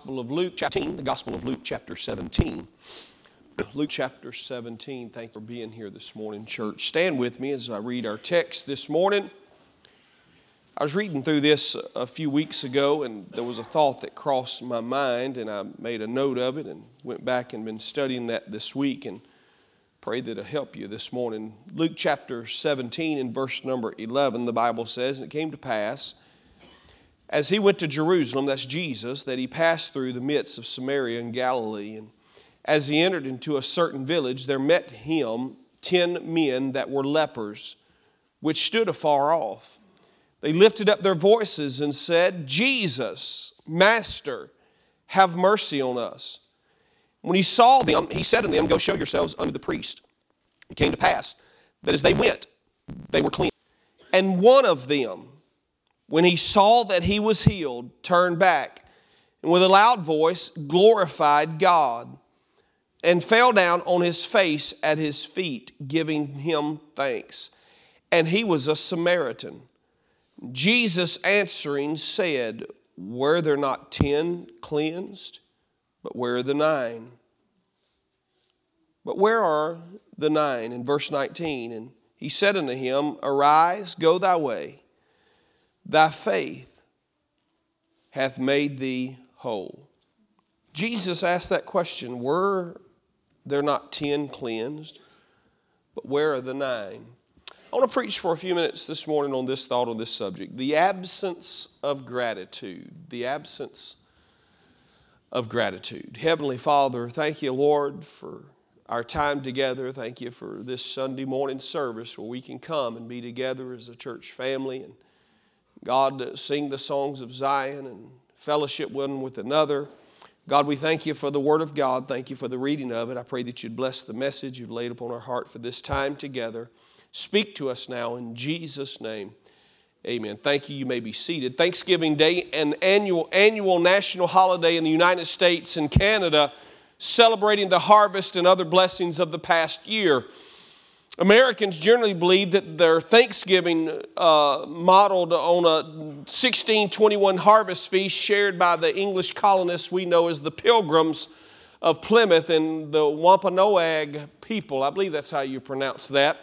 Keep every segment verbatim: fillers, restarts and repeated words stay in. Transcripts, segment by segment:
Gospel of Luke, chapter seventeen, the Gospel of Luke, chapter seventeen. Luke chapter seventeen. Thank you for being here this morning, church. Stand with me as I read our text this morning. I was reading through this a few weeks ago, and there was a thought that crossed my mind, and I made a note of it and went back and been studying that this week, and pray that it'll help you this morning. Luke chapter seventeen and verse number eleven, the Bible says, "And it came to pass, as he went to Jerusalem," that's Jesus, "that he passed through the midst of Samaria and Galilee. And as he entered into a certain village, there met him ten men that were lepers, which stood afar off. They lifted up their voices and said, 'Jesus, Master, have mercy on us.' When he saw them, he said unto them, 'Go show yourselves unto the priest.' It came to pass that as they went, they were clean. And one of them, when he saw that he was healed, turned back, and with a loud voice glorified God, and fell down on his face at his feet, giving him thanks. And he was a Samaritan. Jesus answering said, 'Were there not ten cleansed? But where are the nine? But where are the nine?'" In verse nineteen, "And he said unto him, 'Arise, go thy way. Thy faith hath made thee whole.'" Jesus asked that question, were there not ten cleansed? But where are the nine? I want to preach for a few minutes this morning on this thought, on this subject. The absence of gratitude. The absence of gratitude. Heavenly Father, thank you, Lord, for our time together. Thank you for this Sunday morning service where we can come and be together as a church family and God, sing the songs of Zion and fellowship one with another. God, we thank you for the Word of God. Thank you for the reading of it. I pray that you'd bless the message you've laid upon our heart for this time together. Speak to us now in Jesus' name. Amen. Thank you. You may be seated. Thanksgiving Day, an annual, annual national holiday in the United States and Canada, celebrating the harvest and other blessings of the past year. Americans generally believe that their Thanksgiving uh, modeled on a sixteen twenty-one harvest feast shared by the English colonists we know as the Pilgrims of Plymouth and the Wampanoag people. I believe that's how you pronounce that.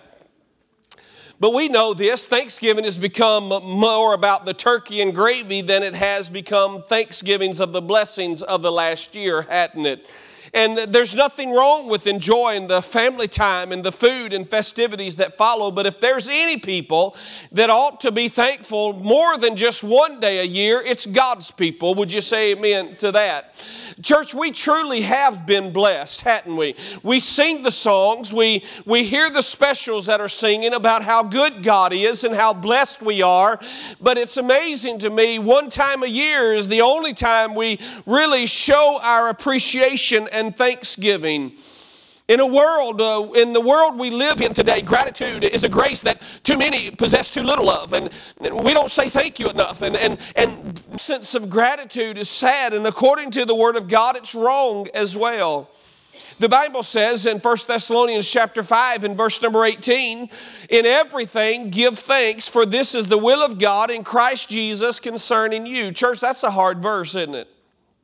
But we know this, Thanksgiving has become more about the turkey and gravy than it has become Thanksgivings of the blessings of the last year, hadn't it? And there's nothing wrong with enjoying the family time and the food and festivities that follow. But if there's any people that ought to be thankful more than just one day a year, it's God's people. Would you say amen to that? Church, we truly have been blessed, hadn't we? We sing the songs. We, we hear the specials that are singing about how good God is and how blessed we are. But it's amazing to me, one time a year is the only time we really show our appreciation and and thanksgiving. In a world, uh, in the world we live in today, gratitude is a grace that too many possess too little of, and, and we don't say thank you enough. And and and sense of gratitude is sad, and according to the Word of God, it's wrong as well. The Bible says in First Thessalonians chapter five and verse number eighteen, "In everything give thanks, for this is the will of God in Christ Jesus concerning you." Church, that's a hard verse, isn't it?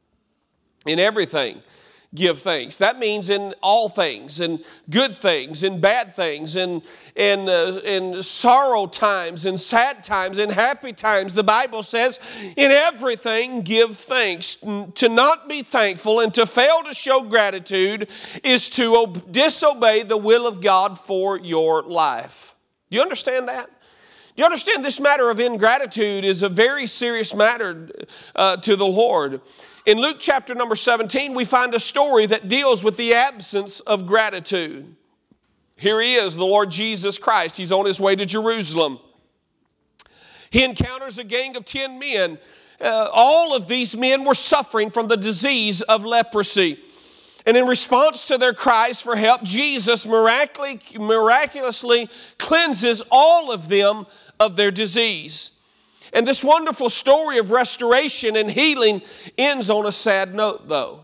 In everything give thanks. That means in all things, in good things, in bad things, in, in, uh, in sorrow times, in sad times, in happy times. The Bible says, in everything give thanks. To not be thankful and to fail to show gratitude is to ob- disobey the will of God for your life. Do you understand that? Do you understand this matter of ingratitude is a very serious matter uh, to the Lord? In Luke chapter number seventeen, we find a story that deals with the absence of gratitude. Here he is, the Lord Jesus Christ. He's on his way to Jerusalem. He encounters a gang of ten men. Uh, all of these men were suffering from the disease of leprosy. And in response to their cries for help, Jesus miraculously, miraculously cleanses all of them of their disease. And this wonderful story of restoration and healing ends on a sad note, though.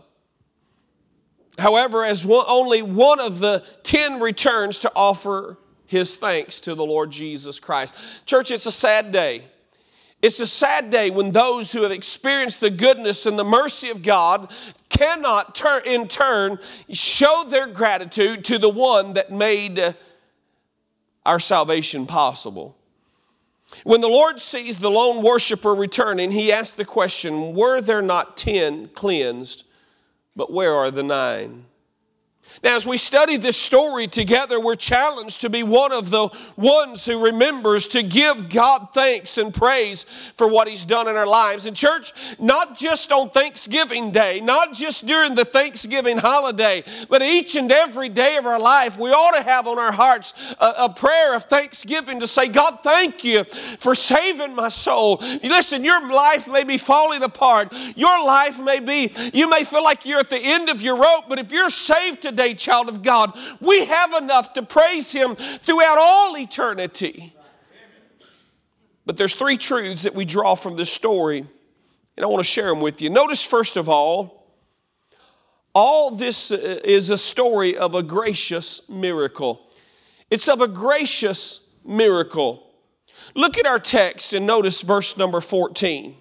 However, as one, only one of the ten returns to offer his thanks to the Lord Jesus Christ. Church, it's a sad day. It's a sad day when those who have experienced the goodness and the mercy of God cannot turn, in turn show their gratitude to the one that made our salvation possible. When the Lord sees the lone worshiper returning, he asks the question, were there not ten cleansed, but where are the nine? Now, as we study this story together, we're challenged to be one of the ones who remembers to give God thanks and praise for what He's done in our lives. And church, not just on Thanksgiving Day, not just during the Thanksgiving holiday, but each and every day of our life, we ought to have on our hearts a, a prayer of thanksgiving to say, God, thank you for saving my soul. Listen, your life may be falling apart. Your life may be, you may feel like you're at the end of your rope, but if you're saved today, child of God, we have enough to praise Him throughout all eternity. But there's three truths that we draw from this story, and I want to share them with you. Notice, first of all, all this is a story of a gracious miracle. It's of a gracious miracle. Look at our text and notice verse number fourteen.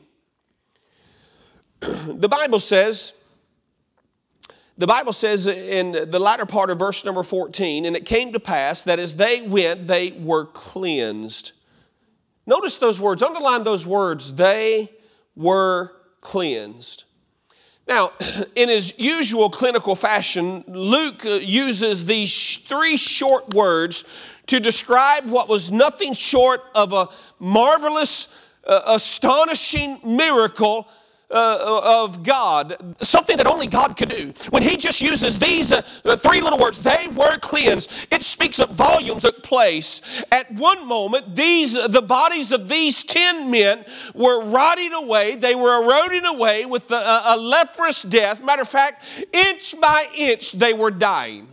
The Bible says, The Bible says in the latter part of verse number fourteen, and it came to pass that as they went, they were cleansed. Notice those words, underline those words, they were cleansed. Now, in his usual clinical fashion, Luke uses these three short words to describe what was nothing short of a marvelous, uh, astonishing miracle Uh, of God, something that only God could do. When He just uses these uh, three little words, they were cleansed, it speaks of volumes of place. At one moment, these the bodies of these ten men were rotting away. They were eroding away with a, a leprous death. Matter of fact, inch by inch, they were dying.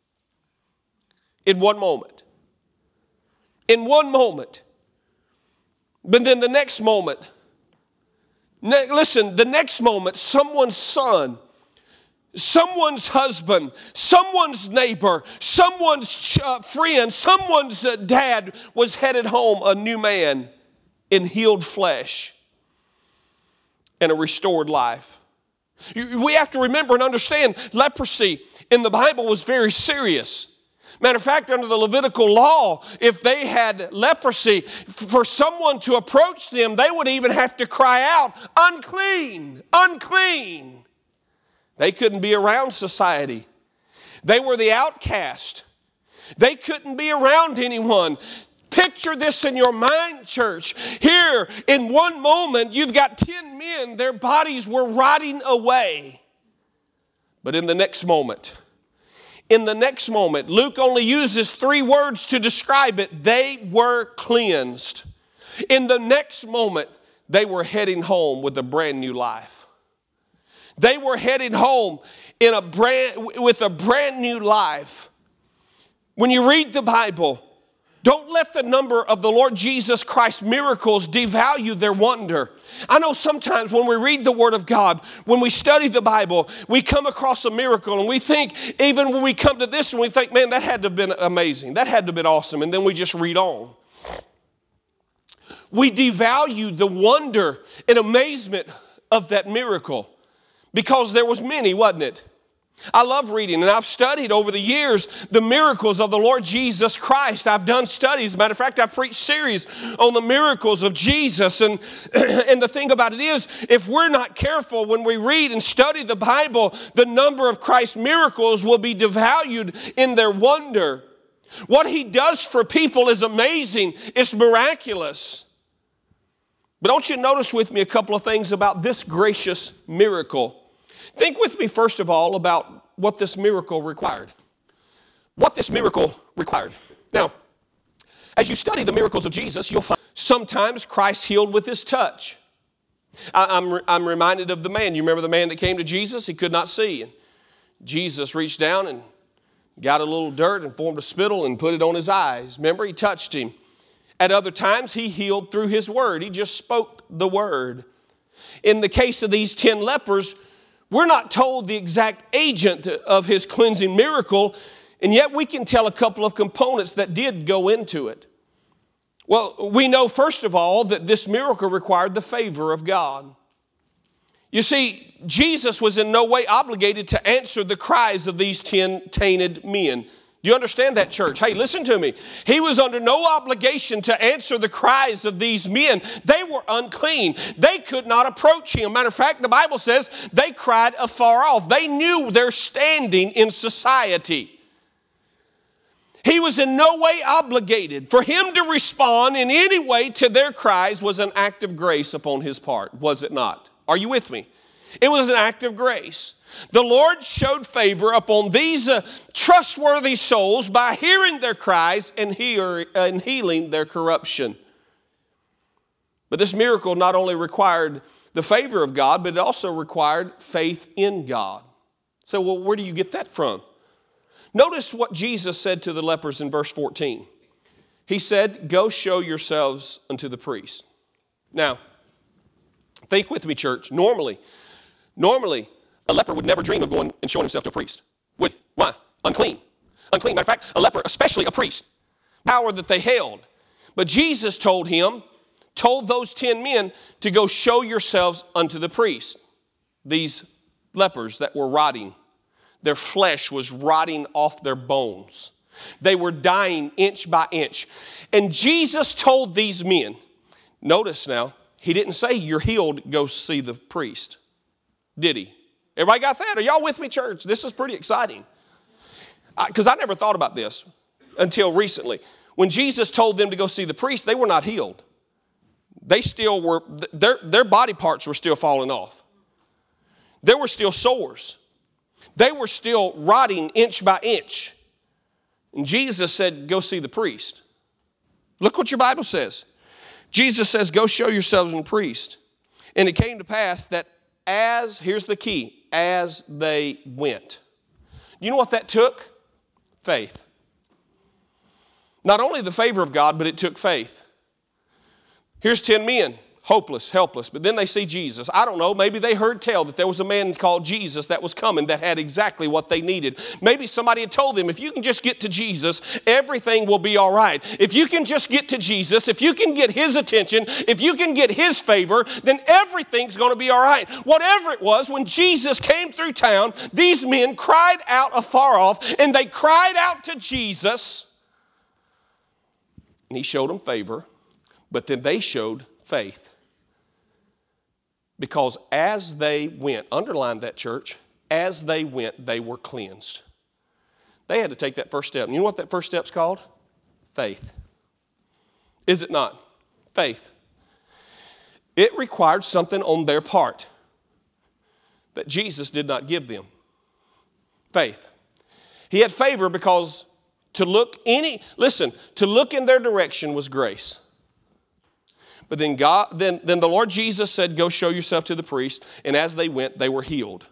In one moment. In one moment. But then the next moment, listen, the next moment, someone's son, someone's husband, someone's neighbor, someone's uh, friend, someone's uh, dad was headed home a new man in healed flesh and a restored life. We have to remember and understand leprosy in the Bible was very serious. Matter of fact, under the Levitical law, if they had leprosy, for someone to approach them, they would even have to cry out, unclean, unclean. They couldn't be around society. They were the outcast. They couldn't be around anyone. Picture this in your mind, church. Here, in one moment, you've got ten men, their bodies were rotting away. But in the next moment, In the next moment, Luke only uses three words to describe it. They were cleansed. In the next moment, they were heading home with a brand new life. They were heading home in a brand, with a brand new life. When you read the Bible, don't let the number of the Lord Jesus Christ's miracles devalue their wonder. I know sometimes when we read the Word of God, when we study the Bible, we come across a miracle and we think, even when we come to this one, we think, man, that had to have been amazing. That had to have been awesome. And then we just read on. We devalue the wonder and amazement of that miracle because there was many, wasn't it? I love reading, and I've studied over the years the miracles of the Lord Jesus Christ. I've done studies. As a matter of fact, I've preached series on the miracles of Jesus. And, and the thing about it is, if we're not careful when we read and study the Bible, the number of Christ's miracles will be devalued in their wonder. What He does for people is amazing. It's miraculous. But don't you notice with me a couple of things about this gracious miracle? Think with me, first of all, about what this miracle required. What this miracle required. Now, as you study the miracles of Jesus, you'll find sometimes Christ healed with His touch. I, I'm, I'm reminded of the man. You remember the man that came to Jesus? He could not see. And Jesus reached down and got a little dirt and formed a spittle and put it on his eyes. Remember, He touched him. At other times, He healed through His word. He just spoke the word. In the case of these ten lepers, we're not told the exact agent of His cleansing miracle, and yet we can tell a couple of components that did go into it. Well, we know, first of all, that this miracle required the favor of God. You see, Jesus was in no way obligated to answer the cries of these ten tainted men. Do you understand that, church? Hey, listen to me. He was under no obligation to answer the cries of these men. They were unclean. They could not approach him. Matter of fact, the Bible says they cried afar off. They knew their standing in society. He was in no way obligated. For him to respond in any way to their cries was an act of grace upon his part, was it not? Are you with me? It was an act of grace. The Lord showed favor upon these uh, trustworthy souls by hearing their cries and, hear, and healing their corruption. But this miracle not only required the favor of God, but it also required faith in God. So, well, where do you get that from? Notice what Jesus said to the lepers in verse fourteen. He said, "Go show yourselves unto the priest." Now, think with me, church. Normally, normally, a leper would never dream of going and showing himself to a priest. Would he? Why? Unclean. Unclean. Matter of fact, a leper, especially a priest, power that they held. But Jesus told him, told those ten men to go show yourselves unto the priest. These lepers that were rotting. Their flesh was rotting off their bones. They were dying inch by inch. And Jesus told these men, notice now, he didn't say, "You're healed, go see the priest." Did he? Everybody got that? Are y'all with me, church? This is pretty exciting. Because I, I never thought about this until recently. When Jesus told them to go see the priest, they were not healed. They still were, their, their body parts were still falling off. There were still sores. They were still rotting inch by inch. And Jesus said, "Go see the priest." Look what your Bible says. Jesus says, "Go show yourselves unto the priest." And it came to pass that as, here's the key, as they went. You know what that took? Faith. Not only the favor of God, but it took faith. Here's ten men, hopeless, helpless, but then they see Jesus. I don't know, maybe they heard tell that there was a man called Jesus that was coming that had exactly what they needed. Maybe somebody had told them, if you can just get to Jesus, everything will be all right. If you can just get to Jesus, if you can get his attention, if you can get his favor, then everything's going to be all right. Whatever it was, when Jesus came through town, these men cried out afar off, and they cried out to Jesus, and he showed them favor, but then they showed faith. Because as they went, underline that, church, as they went, they were cleansed. They had to take that first step. And you know what that first step's called? Faith. Is it not? Faith. It required something on their part that Jesus did not give them. Faith. He had favor because to look any, listen, to look in their direction was grace. But then God, then, then the Lord Jesus said, "Go show yourself to the priest." And as they went, they were healed.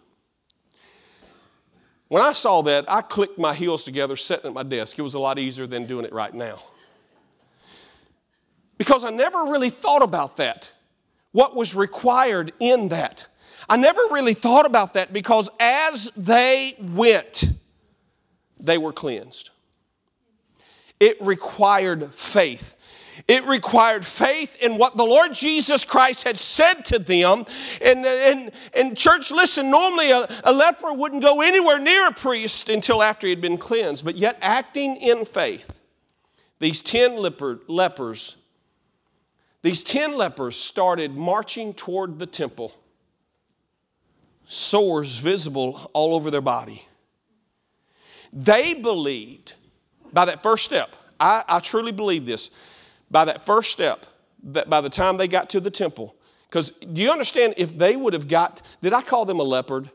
When I saw that, I clicked my heels together sitting at my desk. It was a lot easier than doing it right now. Because I never really thought about that. What was required in that. I never really thought about that because as they went, they were cleansed. It required faith. It required faith in what the Lord Jesus Christ had said to them. And, and, and church, listen, normally a, a leper wouldn't go anywhere near a priest until after he had been cleansed. But yet acting in faith, these ten leper, lepers, these ten lepers started marching toward the temple. Sores visible all over their body. They believed by that first step, I, I truly believe this, by that first step, that by the time they got to the temple, because do you understand if they would have got, did I call them a leopard?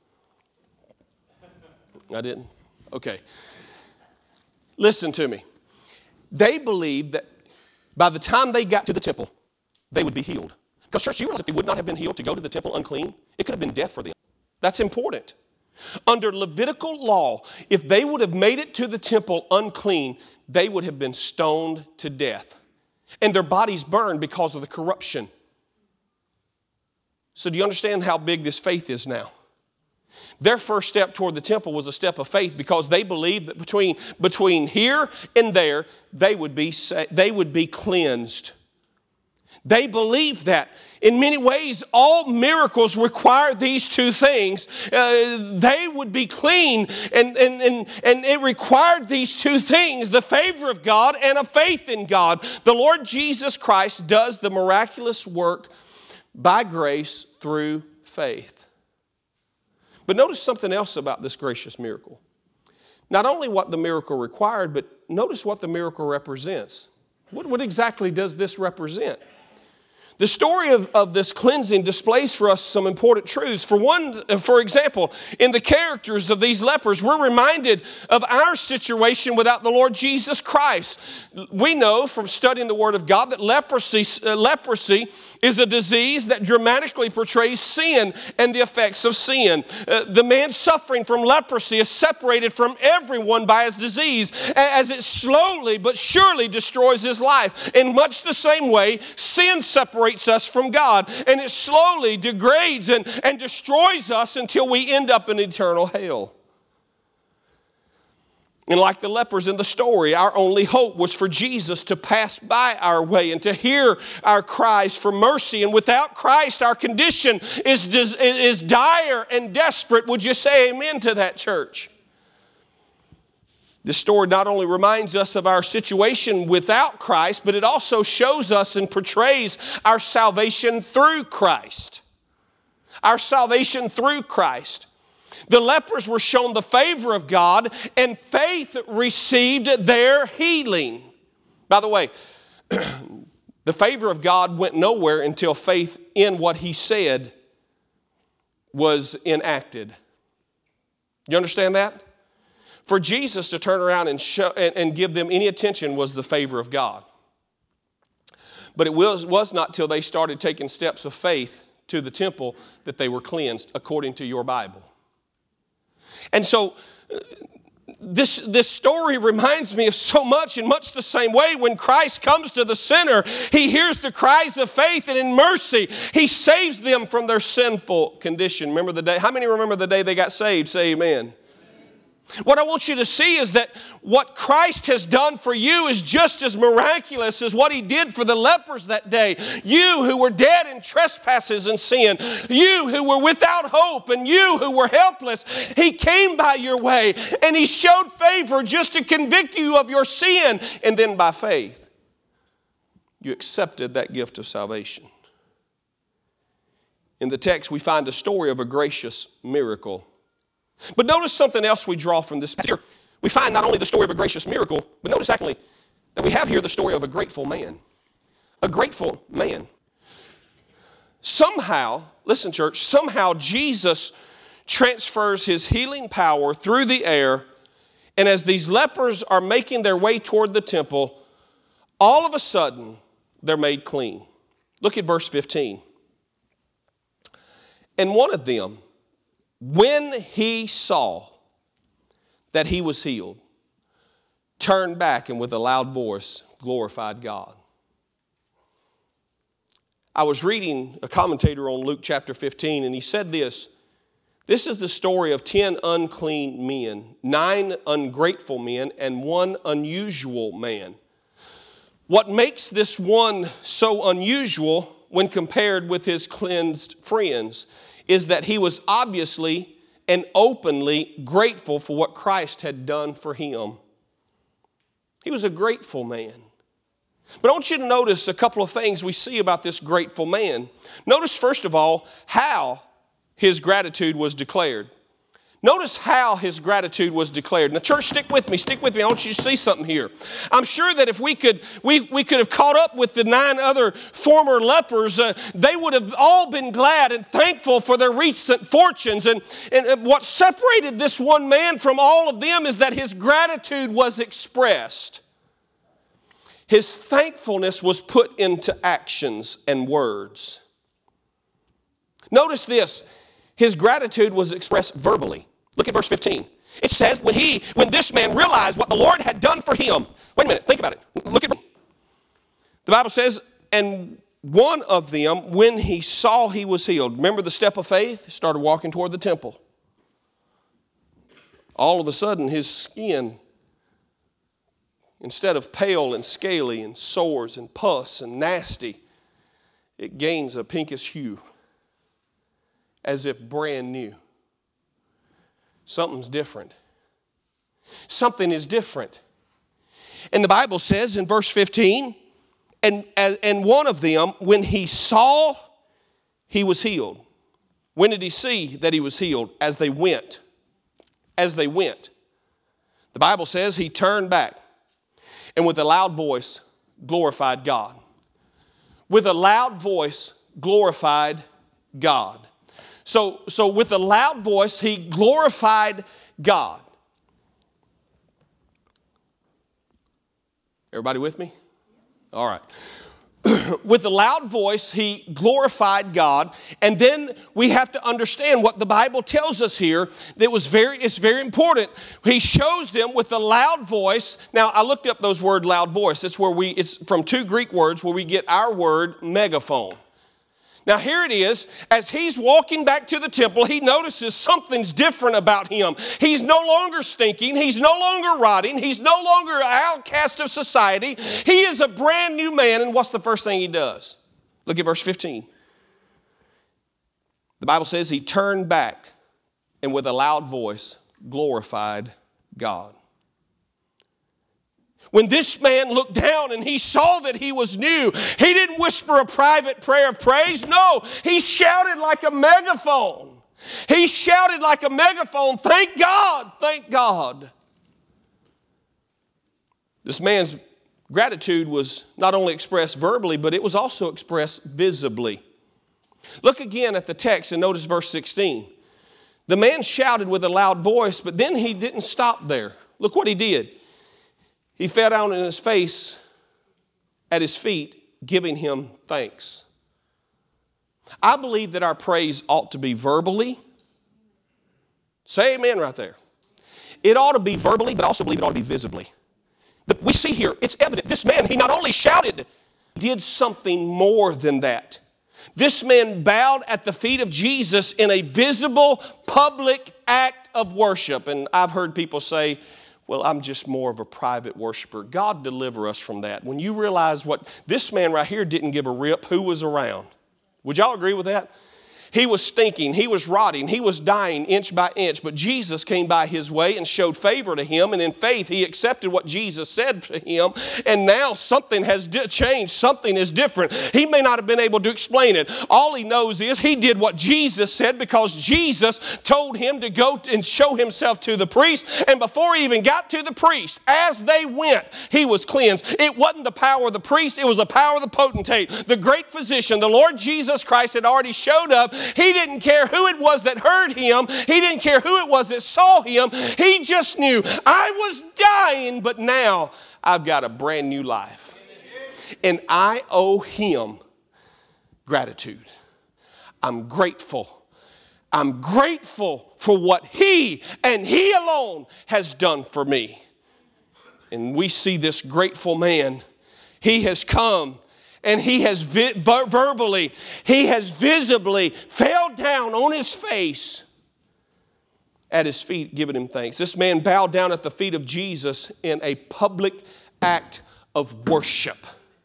I didn't? Okay. Listen to me. They believed that by the time they got to the temple, they would be healed. Because church, you realize if they would not have been healed to go to the temple unclean, it could have been death for them. That's important. Under Levitical law, if they would have made it to the temple unclean, they would have been stoned to death. And their bodies burned because of the corruption. So do you understand how big this faith is now? Their first step toward the temple was a step of faith because they believed that between, between here and there, they would be, they would be cleansed. They believed that. In many ways, all miracles require these two things. Uh, they would be clean, and, and, and, and it required these two things, the favor of God and a faith in God. The Lord Jesus Christ does the miraculous work by grace through faith. But notice something else about this gracious miracle. Not only what the miracle required, but notice what the miracle represents. What, what exactly does this represent? The story of, of this cleansing displays for us some important truths. For one, for example, in the characters of these lepers, we're reminded of our situation without the Lord Jesus Christ. We know from studying the Word of God that leprosy, uh, leprosy is a disease that dramatically portrays sin and the effects of sin. Uh, the man suffering from leprosy is separated from everyone by his disease as it slowly but surely destroys his life. In much the same way, sin separates us from God, and it slowly degrades and, and destroys us until we end up in eternal hell. And like the lepers in the story, our only hope was for Jesus to pass by our way and to hear our cries for mercy. And without Christ, our condition is, is dire and desperate. Would you say amen to that, church? This story not only reminds us of our situation without Christ, but it also shows us and portrays our salvation through Christ. Our salvation through Christ. The lepers were shown the favor of God, and faith received their healing. By the way, the favor of God went nowhere until faith in what He said was enacted. You understand that? For Jesus to turn around and, show, and, and give them any attention was the favor of God. But it was, was not till they started taking steps of faith to the temple that they were cleansed, according to your Bible. And so uh, this, this story reminds me of so much, in much the same way when Christ comes to the sinner, He hears the cries of faith, and in mercy, He saves them from their sinful condition. Remember the day? How many remember the day they got saved? Say amen. What I want you to see is that what Christ has done for you is just as miraculous as what He did for the lepers that day. You who were dead in trespasses and sin, you who were without hope, and you who were helpless, He came by your way and He showed favor just to convict you of your sin. And then by faith, you accepted that gift of salvation. In the text, we find a story of a gracious miracle. But notice something else we draw from this passage. We find not only the story of a gracious miracle, but notice secondly that we have here the story of a grateful man. A grateful man. Somehow, listen church, somehow Jesus transfers His healing power through the air, and as these lepers are making their way toward the temple, all of a sudden they're made clean. Look at verse fifteen. And one of them, when he saw that he was healed, turned back and with a loud voice glorified God. I was reading a commentator on Luke chapter fifteen, and he said this: this is the story of ten unclean men, nine ungrateful men, and one unusual man. What makes this one so unusual when compared with his cleansed friends is that he was obviously and openly grateful for what Christ had done for him. He was a grateful man. But I want you to notice a couple of things we see about this grateful man. Notice, first of all, how his gratitude was declared. Notice how his gratitude was declared. Now, church, stick with me. Stick with me. I want you to see something here. I'm sure that if we could, we, we could have caught up with the nine other former lepers, uh, they would have all been glad and thankful for their recent fortunes. And, and what separated this one man from all of them is that his gratitude was expressed. His thankfulness was put into actions and words. Notice this. His gratitude was expressed verbally. Look at verse fifteen. It says, when he, when this man realized what the Lord had done for him. Wait a minute, think about it. Look at the Bible says, and one of them, when he saw he was healed. Remember the step of faith? He started walking toward the temple. all of a sudden his skin, instead of pale and scaly and sores and pus and nasty, it gains a pinkish hue, as if brand new. Something's different. Something is different. And the Bible says in verse fifteen, and, and one of them, when he saw, he was healed. When did he see that he was healed? As they went. As they went. The Bible says he turned back and with a loud voice glorified God. With a loud voice glorified God. So, so with a loud voice, he glorified God. Everybody with me? All right. With a loud voice, he glorified God. And then we have to understand what the Bible tells us here. That was very, it's very important. He shows them with a loud voice. Now, I looked up those word loud voice. It's where we, it's from two Greek words where we get our word megaphone. Now here it is, as he's walking back to the temple, he notices something's different about him. He's no longer stinking, he's no longer rotting, he's no longer an outcast of society. He is a brand new man, and what's the first thing he does? Look at verse fifteen. The Bible says he turned back and with a loud voice glorified God. When this man looked down and he saw that he was new, he didn't whisper a private prayer of praise. No, he shouted like a megaphone. He shouted like a megaphone, thank God, thank God. This man's gratitude was not only expressed verbally, but it was also expressed visibly. Look again at the text and notice verse sixteen. The man shouted with a loud voice, but then he didn't stop there. Look what he did. He fell down on his face at his feet, giving him thanks. I believe that our praise ought to be verbally. Say amen right there. It ought to be verbally, but I also believe it ought to be visibly. But we see here, it's evident, this man, he not only shouted, did something more than that. This man bowed at the feet of Jesus in a visible, public act of worship. And I've heard people say, well, I'm just more of a private worshiper. God deliver us from that. When you realize what this man right here didn't give a rip who was around. Would y'all agree with that? He was stinking, he was rotting, he was dying inch by inch, but Jesus came by his way and showed favor to him, and in faith he accepted what Jesus said to him, and now something has di- changed, something is different. He may not have been able to explain it. All he knows is he did what Jesus said because Jesus told him to go and show himself to the priest, and before he even got to the priest, as they went, he was cleansed. It wasn't the power of the priest, it was the power of the potentate. The great physician, the Lord Jesus Christ, had already showed up. He didn't care who it was that heard him. He didn't care who it was that saw him. He just knew, I was dying, but now I've got a brand new life. And I owe him gratitude. I'm grateful. I'm grateful for what he and he alone has done for me. And we see this grateful man. He has come. And he has vi- ver- verbally, he has visibly fell down on his face at his feet, giving him thanks. This man bowed down at the feet of Jesus in a public act of worship.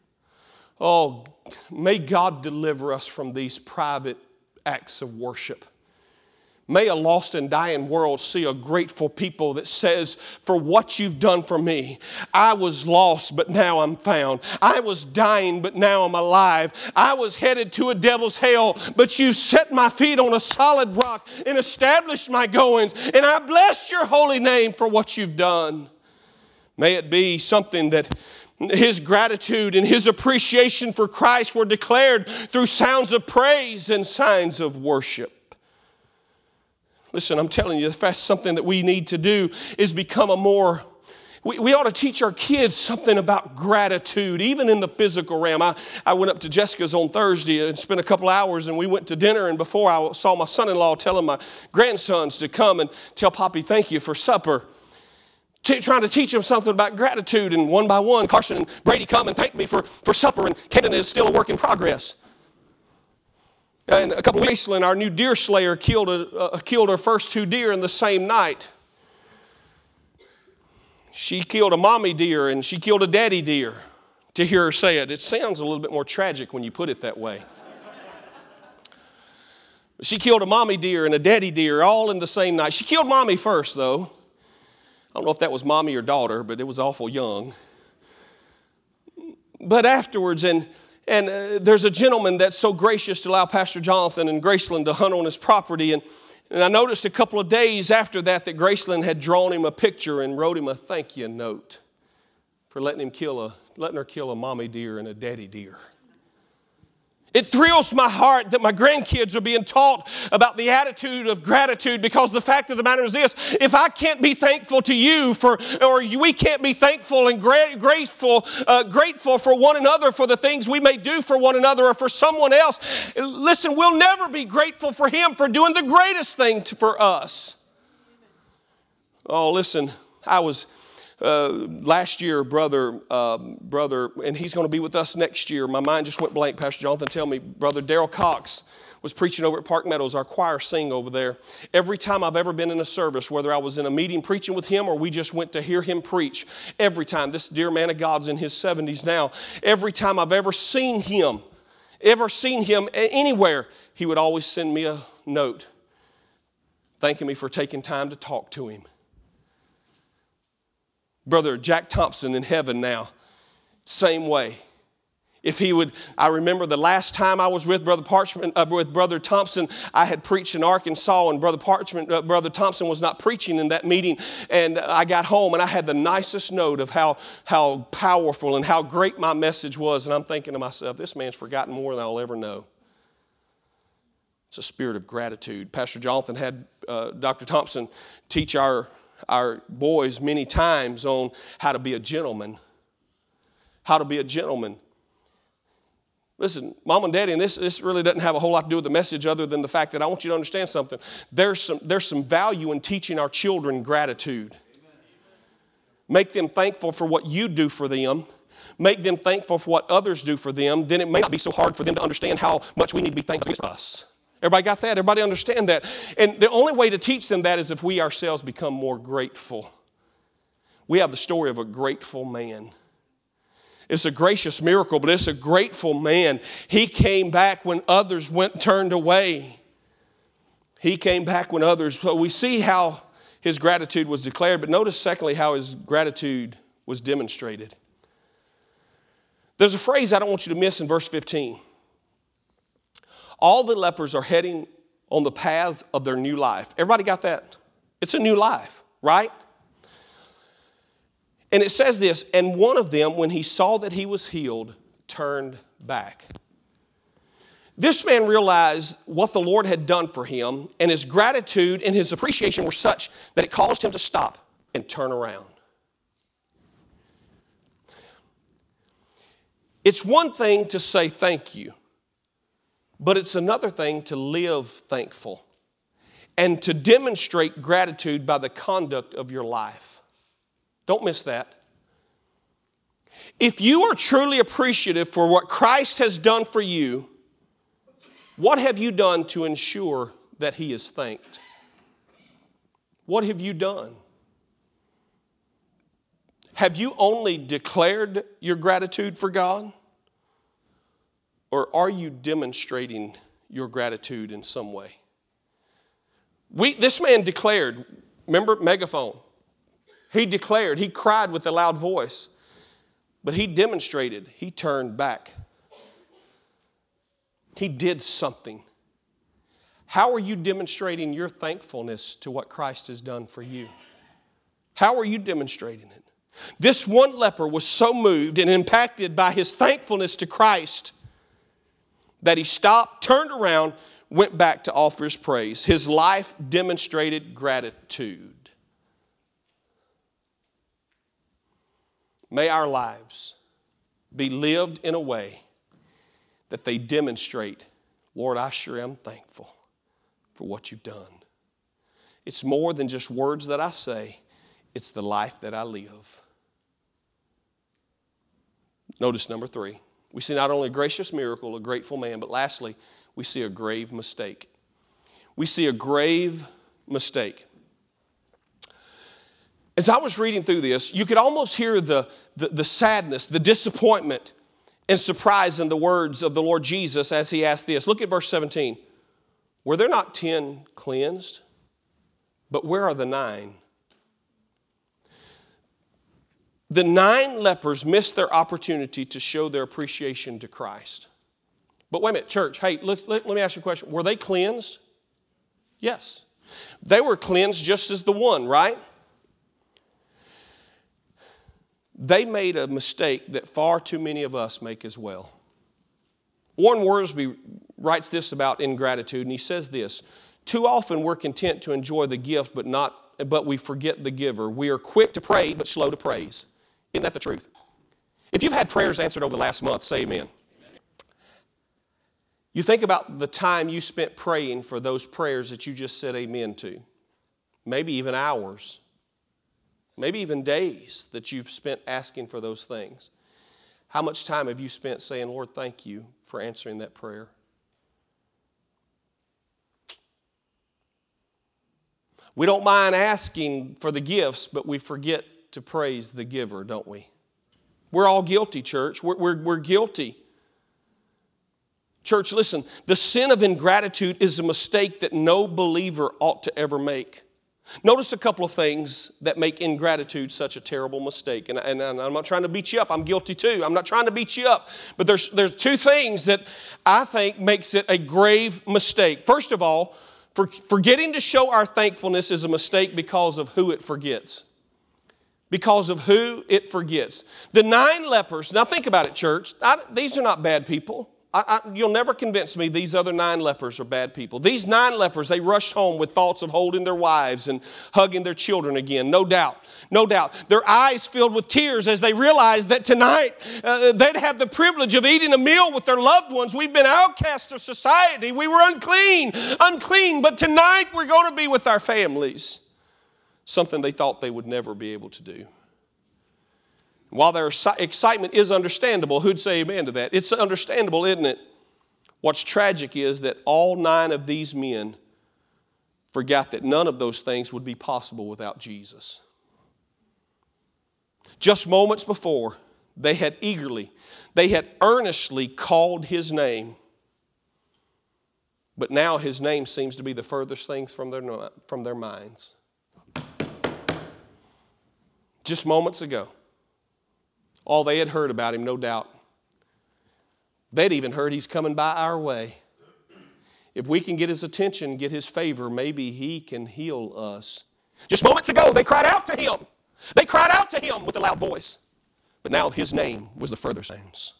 Oh, may God deliver us from these private acts of worship. May a lost and dying world see a grateful people that says, for what you've done for me, I was lost, but now I'm found. I was dying, but now I'm alive. I was headed to a devil's hell, but you set my feet on a solid rock and established my goings. And I bless your holy name for what you've done. May it be something that his gratitude and his appreciation for Christ were declared through sounds of praise and signs of worship. Listen, I'm telling you, if that's something that we need to do is become a more, we, we ought to teach our kids something about gratitude, even in the physical realm. I, I went up to Jessica's on Thursday and spent a couple hours, and we went to dinner, and before I saw my son-in-law telling my grandsons to come and tell Poppy thank you for supper, T- trying to teach them something about gratitude, and one by one, Carson and Brady come and thank me for, for supper, and Kaden is still a work in progress. And a couple of weeks, our new deer slayer killed, a, uh, killed her first two deer in the same night. She killed a mommy deer and she killed a daddy deer. To hear her say it, it sounds a little bit more tragic when you put it that way. She killed a mommy deer and a daddy deer all in the same night. She killed mommy first, though. I don't know if that was mommy or daughter, but it was awful young. But afterwards, and, and uh, there's a gentleman that's so gracious to allow Pastor Jonathan and Graceland to hunt on his property. And, and I noticed a couple of days after that that Graceland had drawn him a picture and wrote him a thank you note for letting him kill a, letting her kill a mommy deer and a daddy deer. It thrills my heart that my grandkids are being taught about the attitude of gratitude, because the fact of the matter is this: if I can't be thankful to you for, or we can't be thankful and gra- grateful, uh, grateful for one another for the things we may do for one another or for someone else, listen, we'll never be grateful for Him for doing the greatest thing to, for us. Oh, listen, I was... Uh, last year, brother, uh, brother, and he's going to be with us next year. My mind just went blank. Pastor Jonathan, tell me, brother Daryl Cox was preaching over at Park Meadows. Our choir sing over there. Every time I've ever been in a service, whether I was in a meeting preaching with him or we just went to hear him preach, every time, this dear man of God's in his seventies now, every time I've ever seen him, ever seen him anywhere, he would always send me a note thanking me for taking time to talk to him. Brother Jack Thompson in heaven now, same way. If he would, I remember the last time I was with Brother Parchment, uh, with Brother Thompson, I had preached in Arkansas, and Brother Parchment, uh, Brother Thompson was not preaching in that meeting. And I got home, and I had the nicest note of how how powerful and how great my message was. And I'm thinking to myself, this man's forgotten more than I'll ever know. It's a spirit of gratitude. Pastor Jonathan had uh, Doctor Thompson teach our our boys many times on how to be a gentleman. How to be a gentleman. Listen, Mom and Daddy, and this, this really doesn't have a whole lot to do with the message other than the fact that I want you to understand something. There's some, there's some value in teaching our children gratitude. Make them thankful for what you do for them. Make them thankful for what others do for them. Then it may not be so hard for them to understand how much we need to be thankful for us. Everybody got that? Everybody understand that? And the only way to teach them that is if we ourselves become more grateful. We have the story of a grateful man. It's a gracious miracle, but it's a grateful man. He came back when others went turned away. He came back when others... So we see how his gratitude was declared, but notice secondly how his gratitude was demonstrated. There's a phrase I don't want you to miss in verse fifteen. All the lepers are heading on the paths of their new life. Everybody got that? It's a new life, right? And it says this, and one of them, when he saw that he was healed, turned back. This man realized what the Lord had done for him, and his gratitude and his appreciation were such that it caused him to stop and turn around. It's one thing to say thank you. But it's another thing to live thankful and to demonstrate gratitude by the conduct of your life. Don't miss that. If you are truly appreciative for what Christ has done for you, what have you done to ensure that He is thanked? What have you done? Have you only declared your gratitude for God? Or are you demonstrating your gratitude in some way? We, this man declared, remember, megaphone. He declared, he cried with a loud voice, but he demonstrated, he turned back. He did something. How are you demonstrating your thankfulness to what Christ has done for you? How are you demonstrating it? This one leper was so moved and impacted by his thankfulness to Christ that he stopped, turned around, went back to offer his praise. His life demonstrated gratitude. May our lives be lived in a way that they demonstrate, Lord, I sure am thankful for what you've done. It's more than just words that I say. It's the life that I live. Notice number three. We see not only a gracious miracle, a grateful man, but lastly, we see a grave mistake. We see a grave mistake. As I was reading through this, you could almost hear the, the, the sadness, the disappointment, and surprise in the words of the Lord Jesus as he asked this. Look at verse seventeen. Were there not ten cleansed? But where are the nine? The nine lepers missed their opportunity to show their appreciation to Christ. But wait a minute, church, hey, let, let, let me ask you a question. Were they cleansed? Yes. They were cleansed just as the one, right? They made a mistake that far too many of us make as well. Warren Wiersbe writes this about ingratitude, and he says this: too often we're content to enjoy the gift, but not, but we forget the giver. We are quick to pray, but slow to praise. Isn't that the truth? If you've had prayers answered over the last month, say amen. You think about the time you spent praying for those prayers that you just said amen to. Maybe even hours. Maybe even days that you've spent asking for those things. How much time have you spent saying, Lord, thank you for answering that prayer? We don't mind asking for the gifts, but we forget to praise the giver, don't we? We're all guilty, church. We're, we're, we're guilty. Church, listen, the sin of ingratitude is a mistake that no believer ought to ever make. Notice a couple of things that make ingratitude such a terrible mistake. And, and, and I'm not trying to beat you up. I'm guilty too. I'm not trying to beat you up. But there's, there's two things that I think makes it a grave mistake. First of all, for, forgetting to show our thankfulness is a mistake because of who it forgets. Because of who it forgets. The nine lepers, now think about it, church. I, these are not bad people. I, I, you'll never convince me these other nine lepers are bad people. These nine lepers, they rushed home with thoughts of holding their wives and hugging their children again, no doubt, no doubt. Their eyes filled with tears as they realized that tonight uh, they'd have the privilege of eating a meal with their loved ones. We've been outcast of society. We were unclean, unclean, but tonight we're going to be with our families. Something they thought they would never be able to do. While their excitement is understandable, who'd say amen to that? It's understandable, isn't it? What's tragic is that all nine of these men forgot that none of those things would be possible without Jesus. Just moments before, they had eagerly, they had earnestly called his name. But now his name seems to be the furthest things from their, from their minds. Just moments ago. All they had heard about him, no doubt. They'd even heard he's coming by our way. If we can get his attention, get his favor, maybe he can heal us. Just moments ago, they cried out to him. They cried out to him with a loud voice. But now his name was the further things.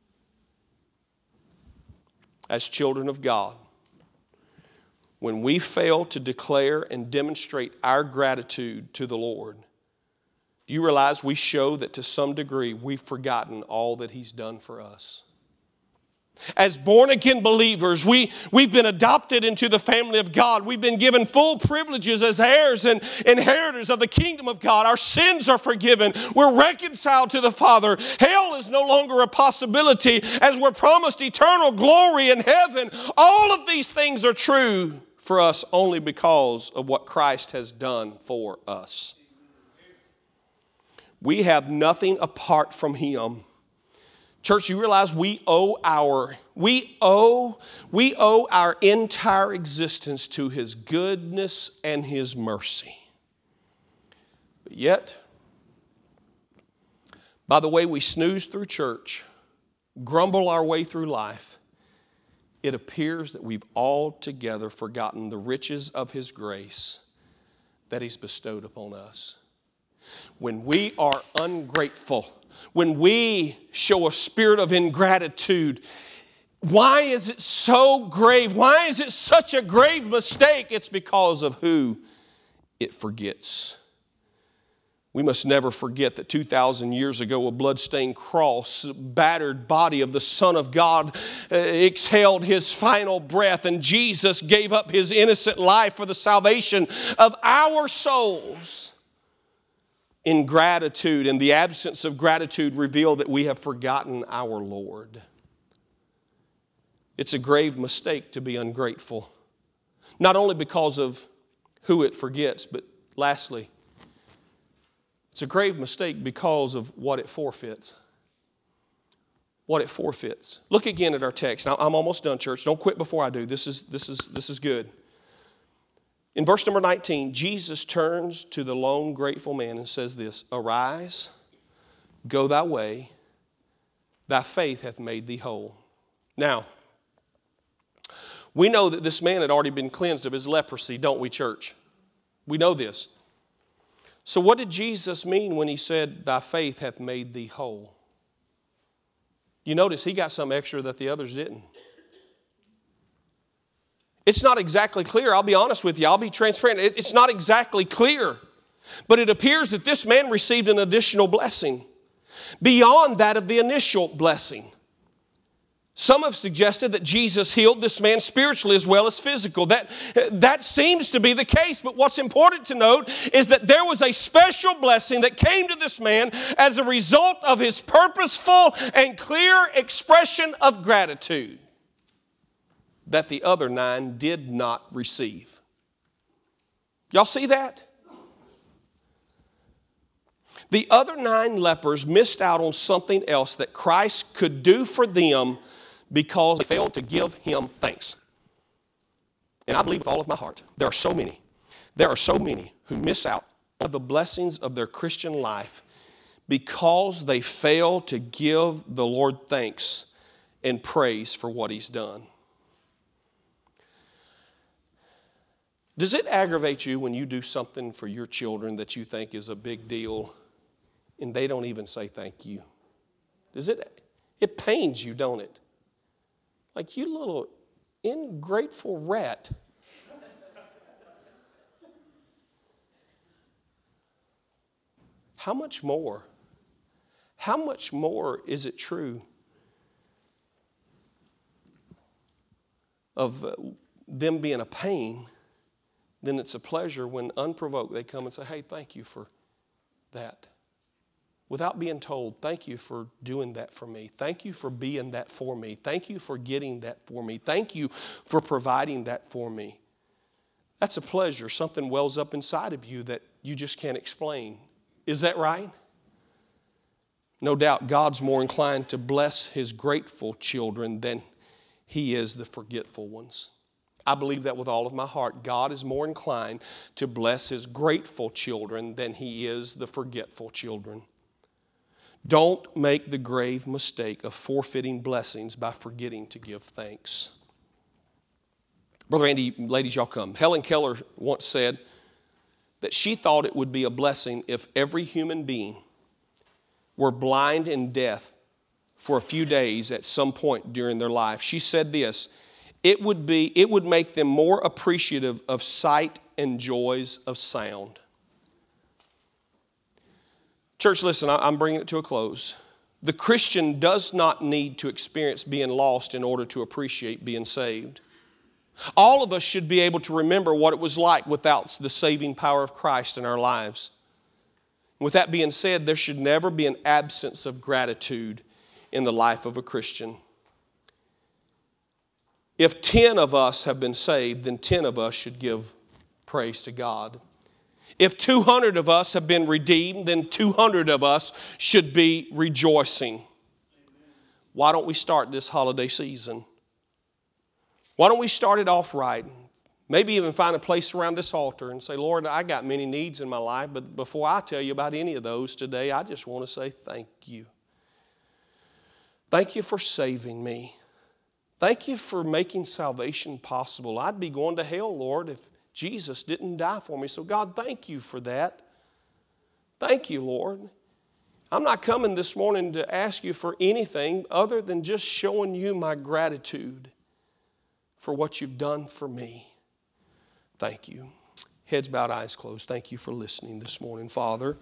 As children of God, when we fail to declare and demonstrate our gratitude to the Lord, do you realize we show that to some degree we've forgotten all that he's done for us? As born-again believers, we, we've been adopted into the family of God. We've been given full privileges as heirs and inheritors of the kingdom of God. Our sins are forgiven. We're reconciled to the Father. Hell is no longer a possibility as we're promised eternal glory in heaven. All of these things are true for us only because of what Christ has done for us. We have nothing apart from him. Church, you realize we owe our we owe we owe our entire existence to his goodness and his mercy. But yet, by the way we snooze through church, grumble our way through life, it appears that we've altogether forgotten the riches of his grace that he's bestowed upon us. When we are ungrateful, when we show a spirit of ingratitude, why is it so grave? Why is it such a grave mistake? It's because of who it forgets. We must never forget that two thousand years ago, a bloodstained cross, battered body of the Son of God uh, exhaled his final breath, and Jesus gave up his innocent life for the salvation of our souls. Ingratitude and the absence of gratitude reveal that we have forgotten our Lord. It's a grave mistake to be ungrateful. Not only because of who it forgets, but lastly, It's a grave mistake because of what it forfeits. What it forfeits. Look again at our text. Now, I'm almost done, church. Don't quit before I do. This is, this is, this is good. In verse number nineteen, Jesus turns to the lone grateful man and says this, "Arise, go thy way, thy faith hath made thee whole." Now, we know that this man had already been cleansed of his leprosy, don't we, church? We know this. So what did Jesus mean when he said, "Thy faith hath made thee whole"? You notice he got something extra that the others didn't. It's not exactly clear. I'll be honest with you. I'll be transparent. It's not exactly clear. But it appears that this man received an additional blessing beyond that of the initial blessing. Some have suggested that Jesus healed this man spiritually as well as physical. That, that seems to be the case. But what's important to note is that there was a special blessing that came to this man as a result of his purposeful and clear expression of gratitude that the other nine did not receive. Y'all see that? The other nine lepers missed out on something else that Christ could do for them because they failed to give him thanks. And I believe with all of my heart, there are so many, there are so many who miss out on the blessings of their Christian life because they fail to give the Lord thanks and praise for what he's done. Does it aggravate you when you do something for your children that you think is a big deal and they don't even say thank you? Does it? It pains you, don't it? Like, you little ingrateful rat. How much more? How much more is it true of uh, them being a pain than it's a pleasure when unprovoked they come and say, "Hey, thank you for that." Without being told, "Thank you for doing that for me. Thank you for being that for me. Thank you for getting that for me. Thank you for providing that for me." That's a pleasure. Something wells up inside of you that you just can't explain. Is that right? No doubt God's more inclined to bless his grateful children than he is the forgetful ones. I believe that with all of my heart. God is more inclined to bless his grateful children than he is the forgetful children. Don't make the grave mistake of forfeiting blessings by forgetting to give thanks. Brother Andy, ladies, y'all come. Helen Keller once said that she thought it would be a blessing if every human being were blind and deaf for a few days at some point during their life. She said this, it would be, it would make them more appreciative of sight and joys of sound. Church, listen, I'm bringing it to a close. The Christian does not need to experience being lost in order to appreciate being saved. All of us should be able to remember what it was like without the saving power of Christ in our lives. With that being said, there should never be an absence of gratitude in the life of a Christian. If ten of us have been saved, then ten of us should give praise to God. If two hundred of us have been redeemed, then two hundred of us should be rejoicing. Why don't we start this holiday season? Why don't we start it off right? Maybe even find a place around this altar and say, "Lord, I got many needs in my life, but before I tell you about any of those today, I just want to say thank you. Thank you for saving me. Thank you for making salvation possible. I'd be going to hell, Lord, if Jesus didn't die for me. So God, thank you for that. Thank you, Lord. I'm not coming this morning to ask you for anything other than just showing you my gratitude for what you've done for me. Thank you." Heads bowed, eyes closed. Thank you for listening this morning, Father.